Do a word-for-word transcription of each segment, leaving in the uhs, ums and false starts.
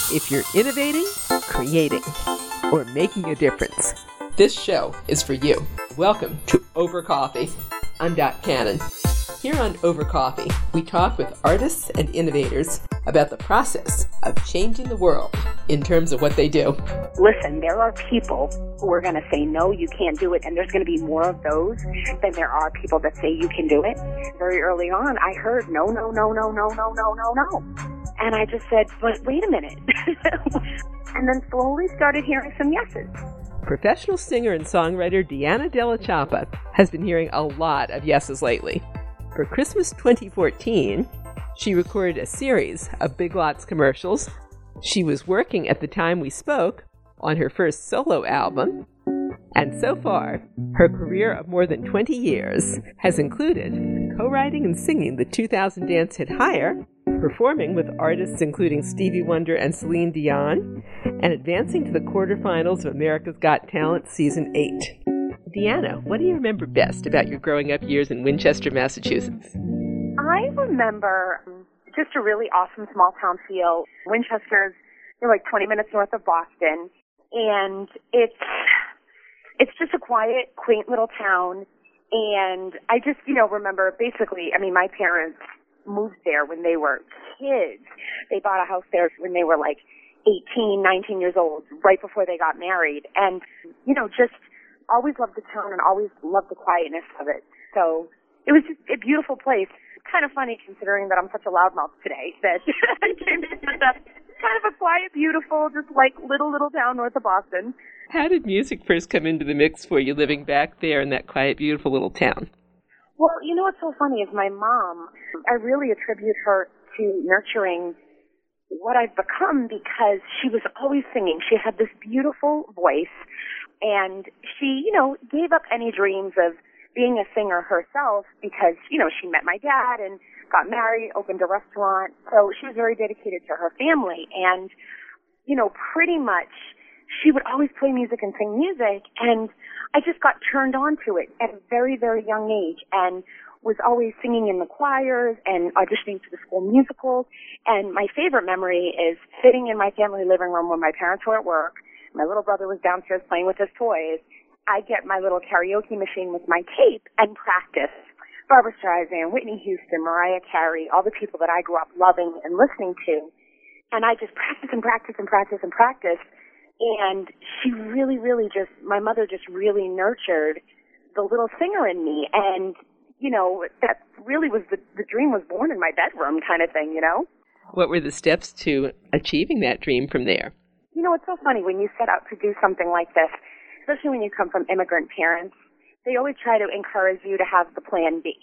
If you're innovating, creating, or making a difference, this show is for you. Welcome to Over Coffee. I'm Dot Cannon. Here on Over Coffee, we talk with artists and innovators about the process of changing the world in terms of what they do. Listen, there are people who are going to say, no, you can't do it, and there's going to be more of those than there are people that say you can do it. Very early on, I heard, no, no, no, no, no, no, no, no, no. And I just said, but wait a minute. And then slowly started hearing some yeses. Professional singer and songwriter Deanna Della Chapa has been hearing a lot of yeses lately. For Christmas twenty fourteen, she recorded a series of Big Lots commercials. She was working at the time we spoke on her first solo album, and so far, her career of more than twenty years has included co-writing and singing the two thousand dance hit Higher, performing with artists including Stevie Wonder and Celine Dion, and advancing to the quarterfinals of America's Got Talent Season eight. Deanna, what do you remember best about your growing up years in Winchester, Massachusetts? I remember just a really awesome small town feel. Winchester's, you know, like twenty minutes north of Boston, and it's it's just a quiet, quaint little town. And I just, you know, remember basically, I mean, my parents moved there when they were kids. They bought a house there when they were like eighteen, nineteen years old, right before they got married. And, you know, just always loved the town and always loved the quietness of it. So it was just a beautiful place. Kind of funny considering that I'm such a loudmouth today that I came to that kind of a quiet, beautiful, just like little, little town north of Boston. How did music first come into the mix for you living back there in that quiet, beautiful little town? Well, you know what's so funny is my mom, I really attribute her to nurturing what I've become because she was always singing. She had this beautiful voice, and she, you know, gave up any dreams of being a singer herself because, you know, she met my dad and got married, opened a restaurant. So she was very dedicated to her family. And, you know, pretty much she would always play music and sing music. And I just got turned on to it at a very, very young age and was always singing in the choirs and auditioning for the school musicals. And my favorite memory is sitting in my family living room when my parents were at work. My little brother was downstairs playing with his toys. I get my little karaoke machine with my tape and practice Barbra Streisand, Whitney Houston, Mariah Carey, all the people that I grew up loving and listening to. And I just practice and practice and practice and practice. And she really, really just, my mother just really nurtured the little singer in me. And, you know, that really was the, the dream was born in my bedroom kind of thing, you know? What were the steps to achieving that dream from there? You know, it's so funny when you set out to do something like this, especially when you come from immigrant parents, they always try to encourage you to have the plan B.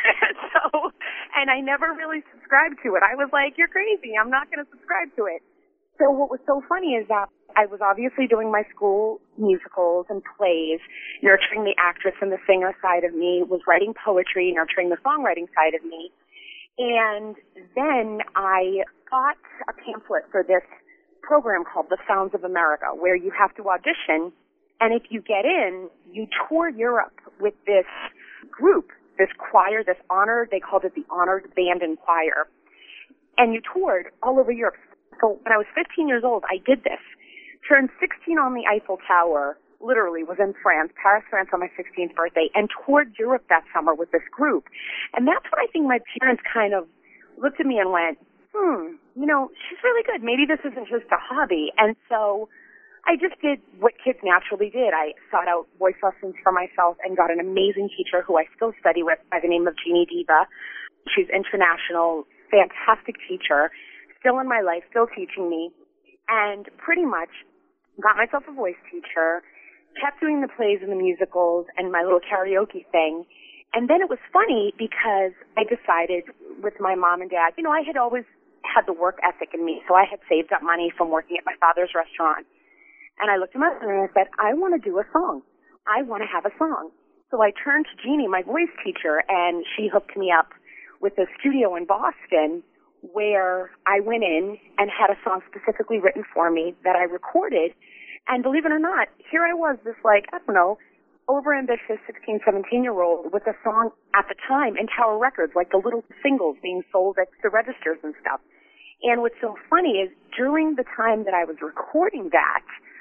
So, and I never really subscribed to it. I was like, you're crazy. I'm not going to subscribe to it. So what was so funny is that I was obviously doing my school musicals and plays, nurturing the actress and the singer side of me, was writing poetry, nurturing the songwriting side of me. And then I got a pamphlet for this program called The Sounds of America, where you have to audition, and if you get in, you tour Europe with this group, this choir, this honored, they called it the Honored Band and Choir, and you toured all over Europe. So when I was fifteen years old, I did this, turned sixteen on the Eiffel Tower, literally was in France, Paris, France on my sixteenth birthday, and toured Europe that summer with this group. And that's when I think my parents kind of looked at me and went, hmm, you know, she's really good. Maybe this isn't just a hobby. And so I just did what kids naturally did. I sought out voice lessons for myself and got an amazing teacher who I still study with by the name of Jeannie Diva. She's international, fantastic teacher, still in my life, still teaching me. And pretty much got myself a voice teacher, kept doing the plays and the musicals and my little karaoke thing. And then it was funny because I decided with my mom and dad, you know, I had always had the work ethic in me, so I had saved up money from working at my father's restaurant. And I looked at my mother and I said, I want to do a song. I want to have a song. So I turned to Jeannie, my voice teacher, and she hooked me up with a studio in Boston where I went in and had a song specifically written for me that I recorded. And believe it or not, here I was, this like, I don't know, overambitious sixteen, seventeen-year-old with a song at the time in Tower Records, like the little singles being sold at the registers and stuff. And what's so funny is during the time that I was recording that,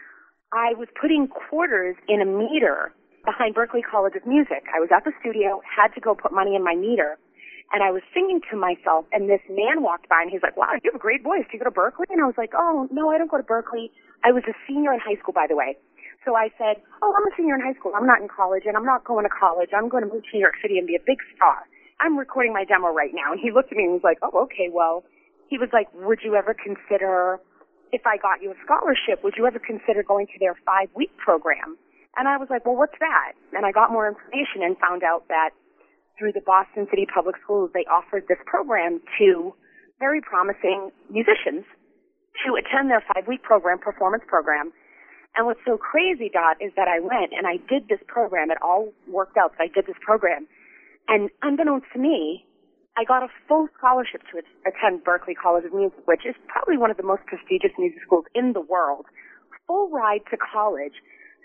I was putting quarters in a meter behind Berklee College of Music. I was at the studio, had to go put money in my meter, and I was singing to myself, and this man walked by, and he's like, wow, you have a great voice. Do you go to Berklee? And I was like, oh, no, I don't go to Berklee. I was a senior in high school, by the way. So I said, oh, I'm a senior in high school. I'm not in college, and I'm not going to college. I'm going to move to New York City and be a big star. I'm recording my demo right now. And he looked at me and was like, oh, okay, well, he was like, would you ever consider, if I got you a scholarship, would you ever consider going to their five-week program? And I was like, well, what's that? And I got more information and found out that through the Boston City Public Schools, they offered this program to very promising musicians to attend their five-week program, performance program. And what's so crazy, Dot, is that I went and I did this program. It all worked out that I did this program. And unbeknownst to me, I got a full scholarship to attend Berklee College of Music, which is probably one of the most prestigious music schools in the world. Full ride to college.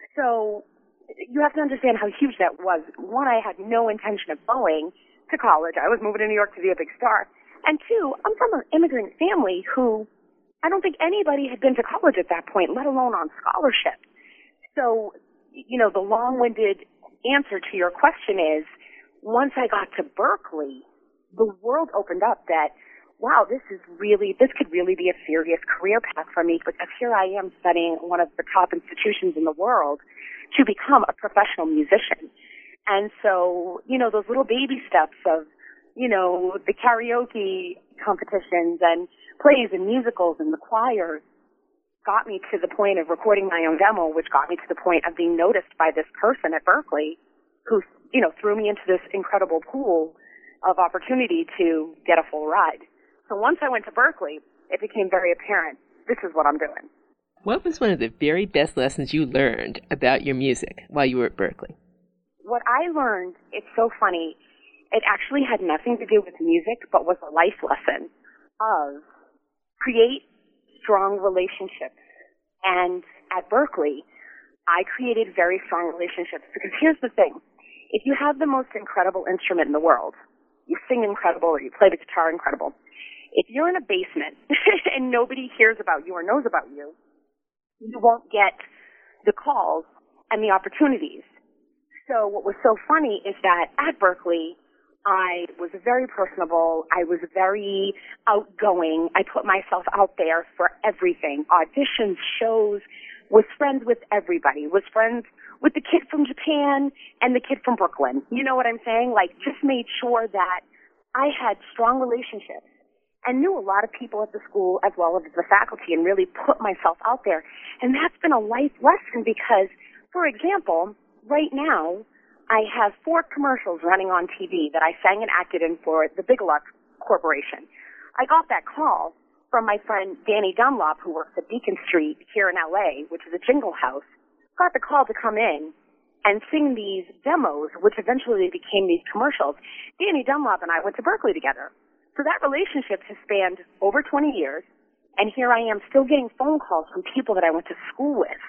So you have to understand how huge that was. One, I had no intention of going to college. I was moving to New York to be a big star. And two, I'm from an immigrant family who I don't think anybody had been to college at that point, let alone on scholarship. So, you know, the long-winded answer to your question is, once I got to Berklee, the world opened up that, wow, this is really, this could really be a serious career path for me, because here I am studying one of the top institutions in the world to become a professional musician. And so, you know, those little baby steps of, you know, the karaoke competitions and plays and musicals and the choirs got me to the point of recording my own demo, which got me to the point of being noticed by this person at Berklee who, you know, threw me into this incredible pool of opportunity to get a full ride. So once I went to Berklee, it became very apparent, this is what I'm doing. What was one of the very best lessons you learned about your music while you were at Berklee? What I learned, it's so funny, it actually had nothing to do with music, but was a life lesson of create strong relationships. And at Berklee, I created very strong relationships, because here's the thing. If you have the most incredible instrument in the world, you sing incredible or you play the guitar incredible, if you're in a basement and nobody hears about you or knows about you, you won't get the calls and the opportunities. So what was so funny is that at Berklee, I was very personable. I was very outgoing. I put myself out there for everything. Auditions, shows, was friends with everybody, was friends with the kid from Japan and the kid from Brooklyn. You know what I'm saying? Like, just made sure that I had strong relationships and knew a lot of people at the school as well as the faculty, and really put myself out there. And that's been a life lesson because, for example, right now, I have four commercials running on T V that I sang and acted in for the Bigelow Corporation. I got that call from my friend Danny Dunlop, who works at Beacon Street here in L A, which is a jingle house. Got the call to come in and sing these demos, which eventually became these commercials. Danny Dunlop and I went to Berklee together. So that relationship has spanned over twenty years, and here I am still getting phone calls from people that I went to school with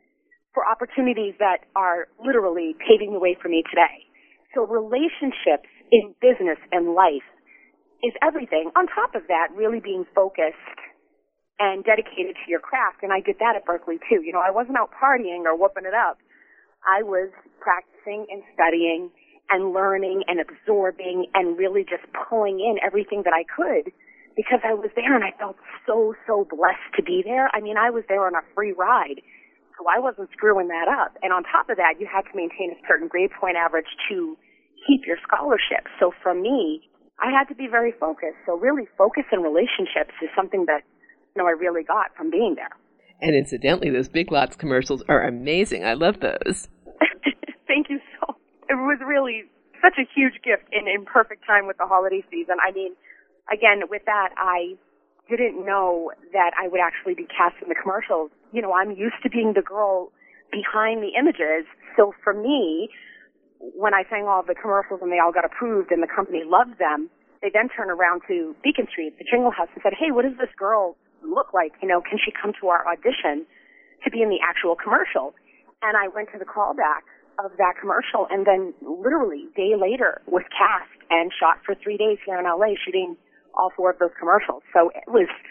for opportunities that are literally paving the way for me today. So relationships in business and life is everything. On top of that, really being focused and dedicated to your craft. And I did that at Berklee too. You know, I wasn't out partying or whooping it up. I was practicing and studying and learning and absorbing and really just pulling in everything that I could, because I was there and I felt so, so blessed to be there. I mean, I was there on a free ride, so I wasn't screwing that up. And on top of that, you had to maintain a certain grade point average to keep your scholarship. So for me, I had to be very focused. So really, focus in relationships is something that, you know, I really got from being there. And incidentally, those Big Lots commercials are amazing. I love those. Thank you so much. It was really such a huge gift in, in perfect time with the holiday season. I mean, again, with that, I didn't know that I would actually be cast in the commercials. You know, I'm used to being the girl behind the images. So for me, when I sang all the commercials and they all got approved and the company loved them, they then turned around to Beacon Street, the jingle house, and said, hey, what does this girl look like? You know, can she come to our audition to be in the actual commercial? And I went to the callback of that commercial, and then literally a day later was cast and shot for three days here in L A shooting all four of those commercials. So it was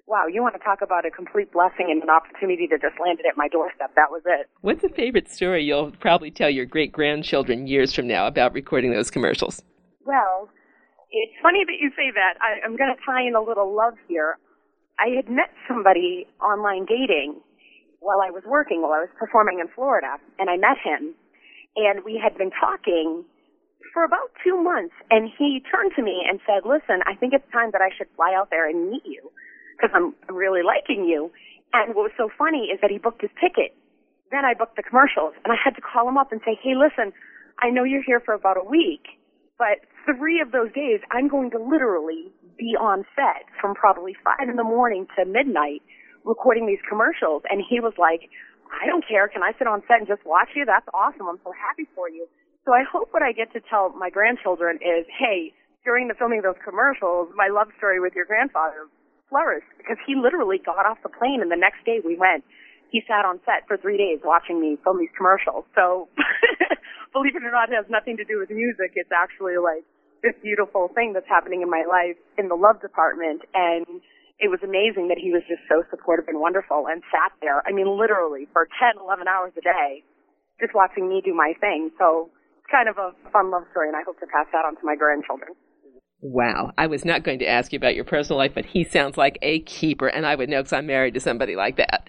Wow, you want to talk about a complete blessing and an opportunity that just landed at my doorstep. That was it. What's a favorite story you'll probably tell your great-grandchildren years from now about recording those commercials? Well, it's funny that you say that. I, I'm going to tie in a little love here. I had met somebody online dating while I was working, while I was performing in Florida, and I met him, and we had been talking for about two months, and he turned to me and said, listen, I think it's time that I should fly out there and meet you, because I'm really liking you. And what was so funny is that he booked his ticket. Then I booked the commercials, and I had to call him up and say, hey, listen, I know you're here for about a week, but three of those days I'm going to literally be on set from probably five in the morning to midnight recording these commercials. And he was like, I don't care. Can I sit on set and just watch you? That's awesome. I'm so happy for you. So I hope what I get to tell my grandchildren is, hey, during the filming of those commercials, my love story with your grandfather flourished, because he literally got off the plane and the next day we went. He sat on set for three days watching me film these commercials. So believe it or not, it has nothing to do with music. It's actually like this beautiful thing that's happening in my life in the love department. And it was amazing that he was just so supportive and wonderful and sat there, I mean, literally for ten, eleven hours a day, just watching me do my thing. So it's kind of a fun love story, and I hope to pass that on to my grandchildren. Wow. I was not going to ask you about your personal life, but he sounds like a keeper, and I would know because I'm married to somebody like that.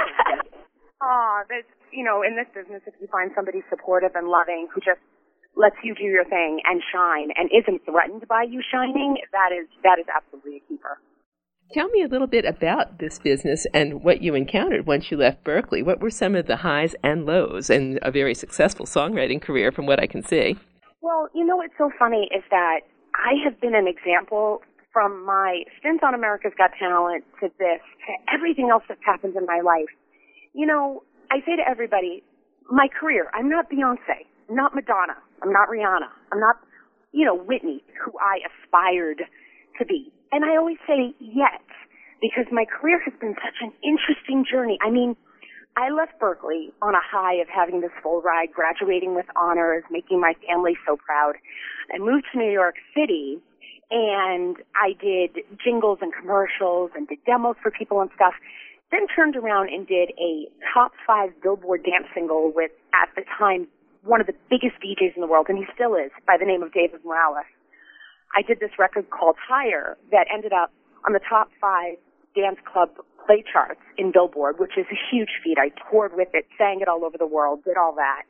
Aw, that's, you know, in this business, if you find somebody supportive and loving who just lets you do your thing and shine and isn't threatened by you shining, that is that is absolutely a keeper. Tell me a little bit about this business and what you encountered once you left Berklee. What were some of the highs and lows in a very successful songwriting career from what I can see? Well, you know what's so funny is that I have been an example from my stints on America's Got Talent to this, to everything else that's happened in my life. You know, I say to everybody, my career, I'm not Beyonce, I'm not Madonna, I'm not Rihanna, I'm not, you know, Whitney, who I aspired to be. And I always say yet, because my career has been such an interesting journey. I mean, I left Berklee on a high of having this full ride, graduating with honors, making my family so proud. I moved to New York City, and I did jingles and commercials and did demos for people and stuff. Then turned around and did a top five Billboard dance single with, at the time, one of the biggest D Js in the world, and he still is, by the name of David Morales. I did this record called Higher that ended up on the top five dance club play charts in Billboard, which is a huge feat. I toured with it, sang it all over the world, did all that.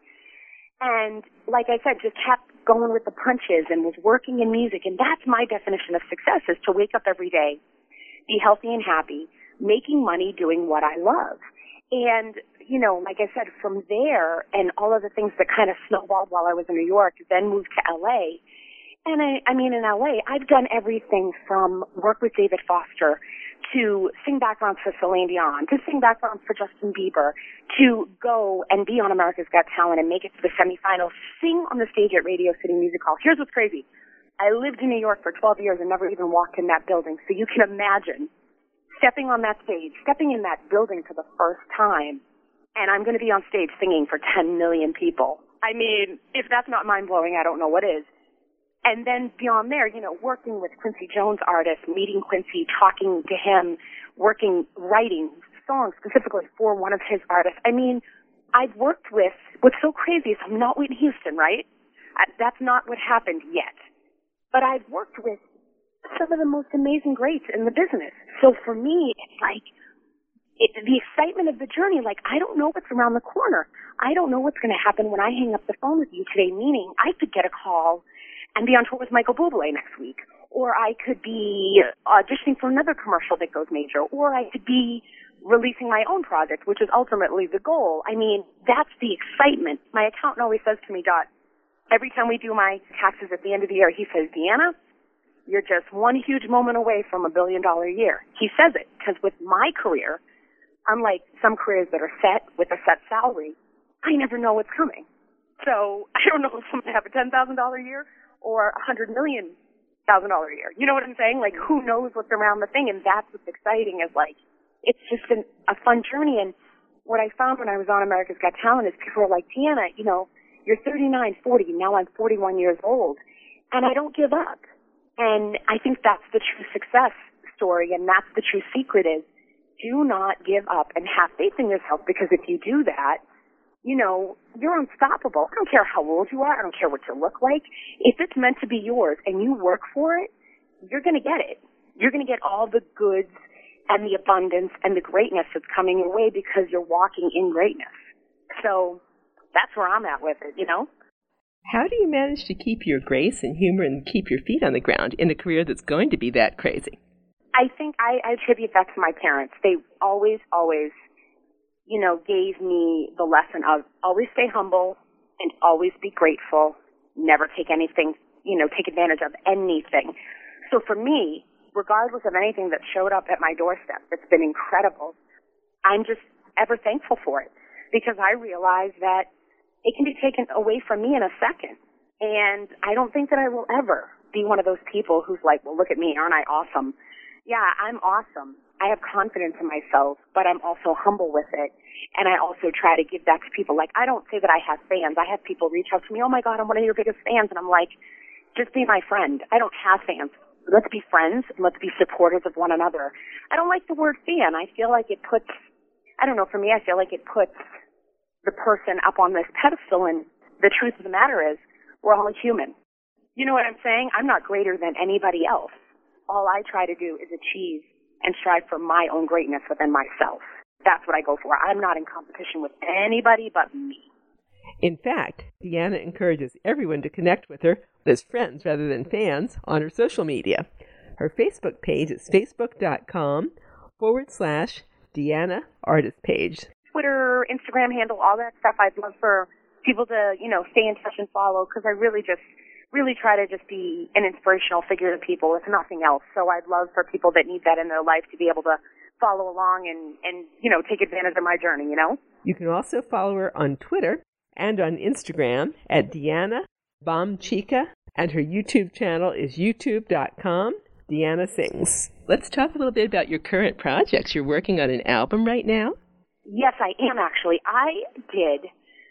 And like I said, just kept going with the punches and was working in music. And that's my definition of success, is to wake up every day, be healthy and happy, making money doing what I love. And, you know, like I said, from there and all of the things that kind of snowballed while I was in New York, then moved to L A. And I, I mean, in L A, I've done everything from work with David Foster to sing backgrounds for Celine Dion, to sing backgrounds for Justin Bieber, to go and be on America's Got Talent and make it to the semifinals, sing on the stage at Radio City Music Hall. Here's what's crazy. I lived in New York for twelve years and never even walked in that building. So you can imagine stepping on that stage, stepping in that building for the first time, and I'm going to be on stage singing for ten million people. I mean, if that's not mind-blowing, I don't know what is. And then beyond there, you know, working with Quincy Jones artists, meeting Quincy, talking to him, working, writing songs specifically for one of his artists. I mean, I've worked with, what's so crazy is I'm not Whitney Houston, right? I, that's not what happened yet. But I've worked with some of the most amazing greats in the business. So for me, it's like, it, the excitement of the journey, like, I don't know what's around the corner. I don't know what's going to happen when I hang up the phone with you today, meaning I could get a call and be on tour with Michael Bublé next week. Or I could be auditioning for another commercial that goes major. Or I could be releasing my own project, which is ultimately the goal. I mean, that's the excitement. My accountant always says to me, Dot, every time we do my taxes at the end of the year, he says, Deanna, you're just one huge moment away from a billion dollar a year. He says it because with my career, unlike some careers that are set with a set salary, I never know what's coming. So I don't know if I'm going to have a ten thousand dollars a year or a hundred million thousand dollars a year. You know what I'm saying? Like, who knows what's around the thing? And that's what's exciting, is like, it's just an, a fun journey. And what I found when I was on America's Got Talent is people were like, Deanna, you know, you're thirty-nine, forty, now I'm forty-one years old, and I don't give up. And I think that's the true success story, and that's the true secret is do not give up and have faith in yourself, because if you do that, you know, you're unstoppable. I don't care how old you are. I don't care what you look like. If it's meant to be yours and you work for it, you're going to get it. You're going to get all the goods and the abundance and the greatness that's coming your way because you're walking in greatness. So that's where I'm at with it, you know? How do you manage to keep your grace and humor and keep your feet on the ground in a career that's going to be that crazy? I think I, I attribute that to my parents. They always, always, you know, gave me the lesson of always stay humble and always be grateful. Never take anything, you know, take advantage of anything. So for me, regardless of anything that showed up at my doorstep, it's been incredible. I'm just ever thankful for it because I realize that it can be taken away from me in a second. And I don't think that I will ever be one of those people who's like, well, look at me, aren't I awesome? Yeah, I'm awesome. I have confidence in myself, but I'm also humble with it. And I also try to give that to people. Like, I don't say that I have fans. I have people reach out to me, oh my God, I'm one of your biggest fans. And I'm like, just be my friend. I don't have fans. Let's be friends. Let's be supporters of one another. I don't like the word fan. I feel like it puts, I don't know, for me, I feel like it puts the person up on this pedestal. And the truth of the matter is, we're all human. You know what I'm saying? I'm not greater than anybody else. All I try to do is achieve and strive for my own greatness within myself. That's what I go for. I'm not in competition with anybody but me. In fact, Deanna encourages everyone to connect with her as friends rather than fans on her social media. Her Facebook page is facebook.com forward slash Deanna Artist Page. Twitter, Instagram handle, all that stuff. I'd love for people to, you know, stay in touch and follow because I really just really try to just be an inspirational figure to people, if nothing else. So I'd love for people that need that in their life to be able to follow along and, and you know, take advantage of my journey, you know? You can also follow her on Twitter and on Instagram at Deanna Bomchica, and her YouTube channel is youtube.com Deanna Sings. Let's talk a little bit about your current projects. You're working on an album right now? Yes, I am actually. I did,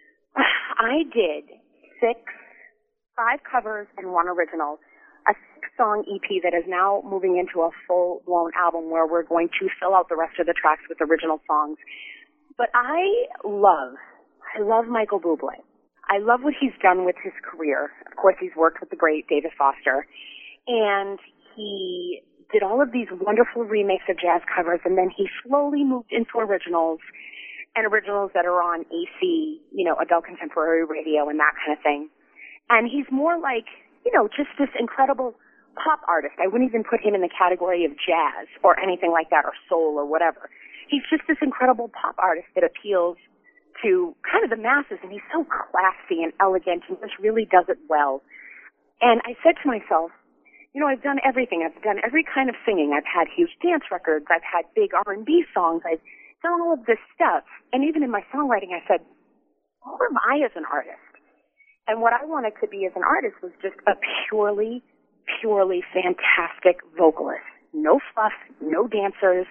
I did six Five covers and one original, a six-song E P that is now moving into a full-blown album where we're going to fill out the rest of the tracks with original songs. But I love, I love Michael Bublé. I love what he's done with his career. Of course, he's worked with the great David Foster. And he did all of these wonderful remakes of jazz covers, and then he slowly moved into originals, and originals that are on A C, you know, adult contemporary radio and that kind of thing. And he's more like, you know, just this incredible pop artist. I wouldn't even put him in the category of jazz or anything like that or soul or whatever. He's just this incredible pop artist that appeals to kind of the masses, and he's so classy and elegant and just really does it well. And I said to myself, you know, I've done everything. I've done every kind of singing. I've had huge dance records. I've had big R and B songs. I've done all of this stuff. And even in my songwriting, I said, who am I as an artist? And what I wanted to be as an artist was just a purely, purely fantastic vocalist. No fluff, no dancers,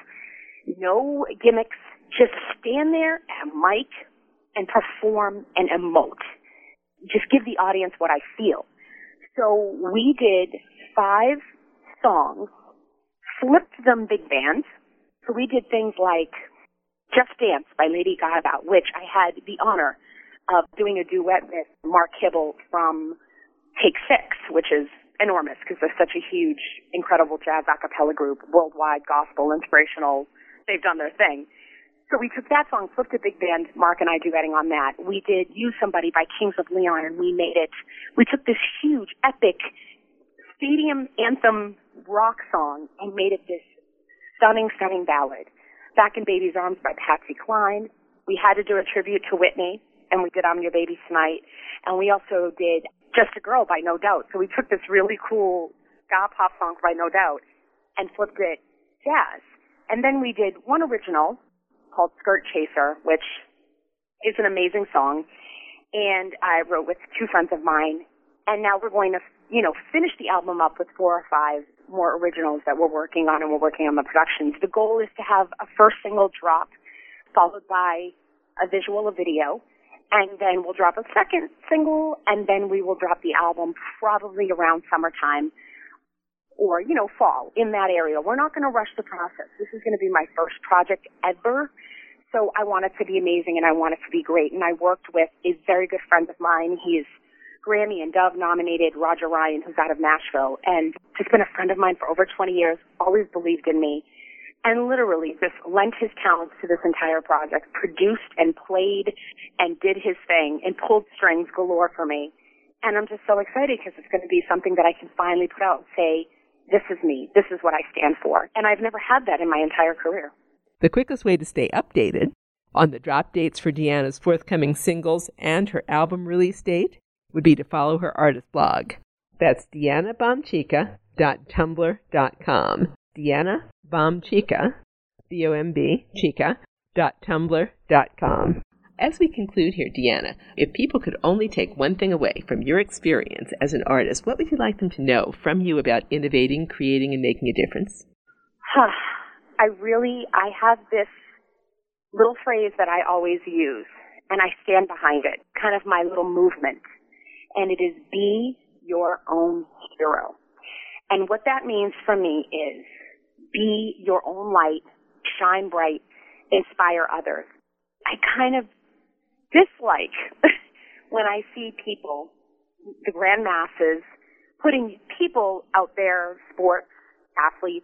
no gimmicks. Just stand there and mic and perform and emote. Just give the audience what I feel. So we did five songs, flipped them big band. So we did things like Just Dance by Lady Gaga, which I had the honor of doing a duet with Mark Hibble from Take Six, which is enormous because they're such a huge, incredible jazz a cappella group, worldwide, gospel, inspirational. They've done their thing. So we took that song, flipped a big band, Mark and I duetting on that. We did Use Somebody by Kings of Leon, and we made it, we took this huge, epic stadium anthem rock song and made it this stunning, stunning ballad. Back in Baby's Arms by Patsy Cline. We had to do a tribute to Whitney, and we did I'm Your Baby Tonight. And we also did Just a Girl by No Doubt. So we took this really cool ska pop song by No Doubt and flipped it jazz. And then we did one original called Skirt Chaser, which is an amazing song. And I wrote with two friends of mine. And now we're going to, you know, finish the album up with four or five more originals that we're working on, and we're working on the productions. The goal is to have a first single drop followed by a visual, a video. And then we'll drop a second single, and then we will drop the album probably around summertime. or, you know, fall, in that area. We're not going to rush the process. This is going to be my first project ever. So I want it to be amazing and I want it to be great. And I worked with a very good friend of mine. He's Grammy and Dove nominated Roger Ryan, who's out of Nashville, and has been a friend of mine for over twenty years, always believed in me, and literally just lent his talents to this entire project, produced and played and did his thing and pulled strings galore for me. And I'm just so excited because it's going to be something that I can finally put out and say, this is me, this is what I stand for. And I've never had that in my entire career. The quickest way to stay updated on the drop dates for Deanna's forthcoming singles and her album release date would be to follow her artist blog. That's deanna bomchica dot tumblr dot com. Deanna Bomchica, B O M B, chica, dot tumblr dot com. As we conclude here, Deanna, if people could only take one thing away from your experience as an artist, what would you like them to know from you about innovating, creating, and making a difference? Huh. I really, I have this little phrase that I always use, and I stand behind it, kind of my little movement, and it is be your own hero. And what that means for me is be your own light, shine bright, inspire others. I kind of dislike when I see people, the grand masses, putting people out there, sports, athletes,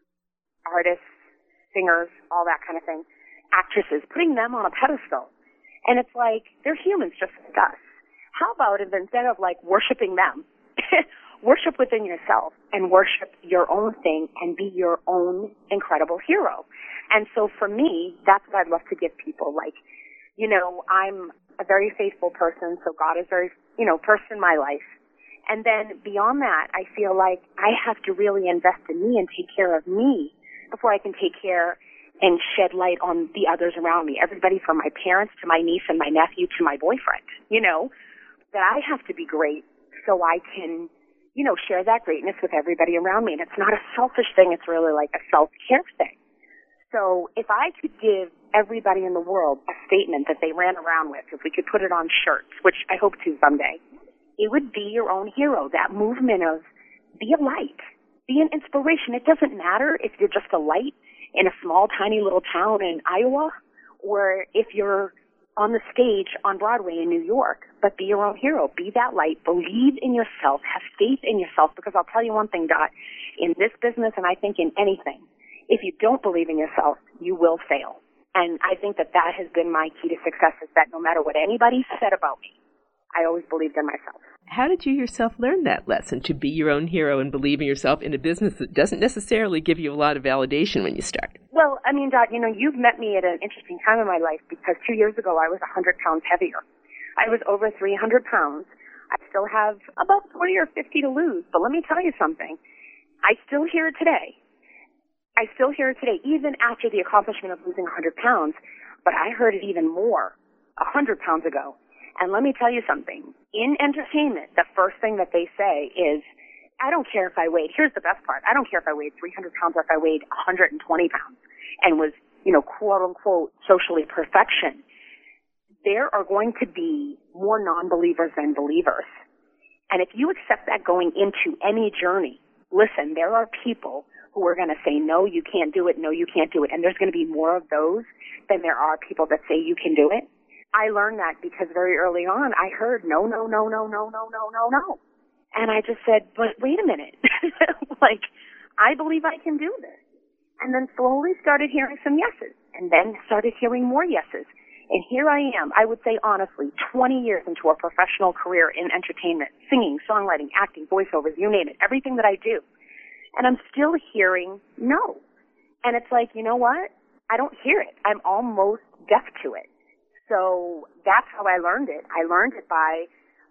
artists, singers, all that kind of thing, actresses, putting them on a pedestal. And it's like, they're humans just like us. How about if instead of like worshiping them, worship within yourself and worship your own thing and be your own incredible hero? And so for me, that's what I'd love to give people. Like, you know, I'm a very faithful person, so God is very, you know, first in my life. And then beyond that, I feel like I have to really invest in me and take care of me before I can take care and shed light on the others around me. Everybody from my parents to my niece and my nephew to my boyfriend, you know, that I have to be great so I can, you know, share that greatness with everybody around me. And it's not a selfish thing. It's really like a self-care thing. So if I could give everybody in the world a statement that they ran around with, if we could put it on shirts, which I hope to someday, it would be your own hero, that movement of be a light. Be an inspiration. It doesn't matter if you're just a light in a small, tiny little town in Iowa or if you're on the stage on Broadway in New York, but be your own hero. Be that light. Believe in yourself. Have faith in yourself, because I'll tell you one thing, Dot, in this business and I think in anything, if you don't believe in yourself, you will fail. And I think that that has been my key to success, is that no matter what anybody said about me, I always believed in myself. How did you yourself learn that lesson, to be your own hero and believe in yourself in a business that doesn't necessarily give you a lot of validation when you start? Well, I mean, Dot, you know, you've met me at an interesting time in my life, because two years ago I was one hundred pounds heavier. I was over three hundred pounds. I still have about forty or fifty to lose, but let me tell you something. I still hear it today. I still hear it today, even after the accomplishment of losing one hundred pounds, but I heard it even more one hundred pounds ago. And let me tell you something. In entertainment, the first thing that they say is, I don't care if I weighed, here's the best part, I don't care if I weighed three hundred pounds or if I weighed one hundred twenty pounds and was, you know, quote unquote, socially perfection. There are going to be more non-believers than believers. And if you accept that going into any journey, listen, there are people who are going to say, no, you can't do it, no, you can't do it. And there's going to be more of those than there are people that say you can do it. I learned that because very early on I heard no, no, no, no, no, no, no, no, no. And I just said, but wait a minute. Like, I believe I can do this. And then slowly started hearing some yeses, and then started hearing more yeses. And here I am, I would say honestly, twenty years into a professional career in entertainment, singing, songwriting, acting, voiceovers, you name it, everything that I do. And I'm still hearing no. And it's like, you know what? I don't hear it. I'm almost deaf to it. So that's how I learned it. I learned it by,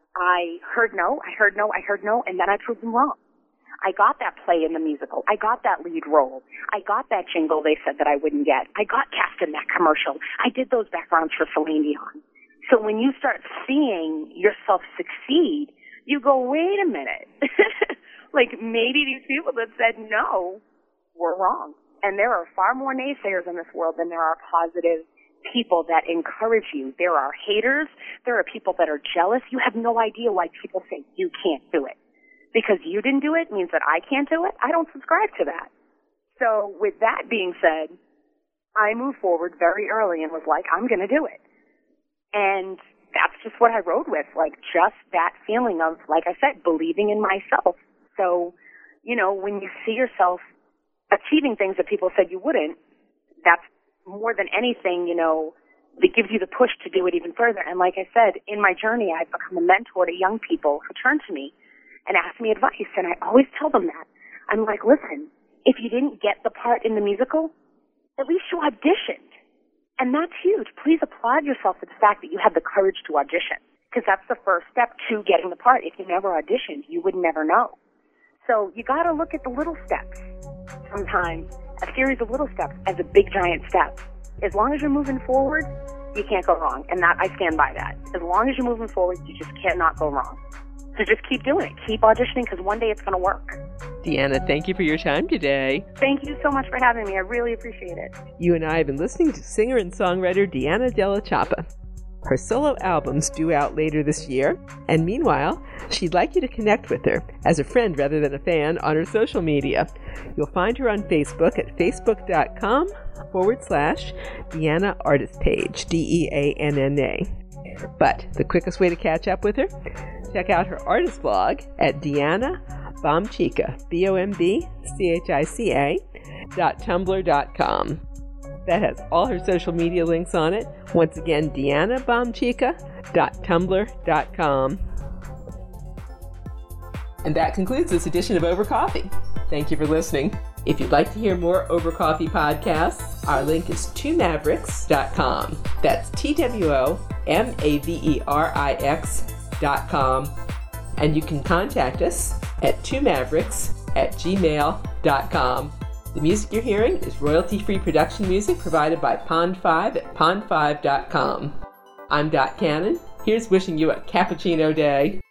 I heard no, I heard no, I heard no, and then I proved them wrong. I got that play in the musical. I got that lead role. I got that jingle they said that I wouldn't get. I got cast in that commercial. I did those backgrounds for Celine Dion. So when you start seeing yourself succeed, you go, wait a minute. Like, maybe these people that said no were wrong. And there are far more naysayers in this world than there are positive people that encourage you. There are haters. There are people that are jealous. You have no idea why people say you can't do it. because you didn't do it means that I can't do it. I don't subscribe to that. So with that being said, I moved forward very early and was like, I'm going to do it. And that's just what I rode with, like just that feeling of, like I said, believing in myself. So, you know, when you see yourself achieving things that people said you wouldn't, that's more than anything, you know, that gives you the push to do it even further. And like I said, in my journey, I've become a mentor to young people who turn to me and ask me advice. And I always tell them that. I'm like, listen, if you didn't get the part in the musical, at least you auditioned. And that's huge. Please applaud yourself for the fact that you had the courage to audition, because that's the first step to getting the part. If you never auditioned, you would never know. So you got to look at the little steps sometimes, a series of little steps as a big giant step. As long as you're moving forward, you can't go wrong. And that I stand by that. As long as you're moving forward, you just cannot go wrong. So just keep doing it. Keep auditioning, because one day it's going to work. Deanna, thank you for your time today. Thank you so much for having me. I really appreciate it. You and I have been listening to singer and songwriter Deanna Della Chapa. Her solo album's due out later this year, and meanwhile, she'd like you to connect with her as a friend rather than a fan on her social media. You'll find her on Facebook at facebook.com forward slash Deanna Artist Page, D E A N N A. But the quickest way to catch up with her, check out her artist blog at Deanna Bombchica, B O M B C H I C A, dot tumblr dot com. That has all her social media links on it. Once again, Deanna Bombchica, dot tumblr dot com. And that concludes this edition of Over Coffee. Thank you for listening. If you'd like to hear more Over Coffee podcasts, our link is two mavericks dot com. That's T W O M A V E R I X dot com. And you can contact us at two mavericks at gmail dot com. The music you're hearing is royalty-free production music provided by Pond five at pond five dot com. I'm Dot Cannon. Here's wishing you a cappuccino day.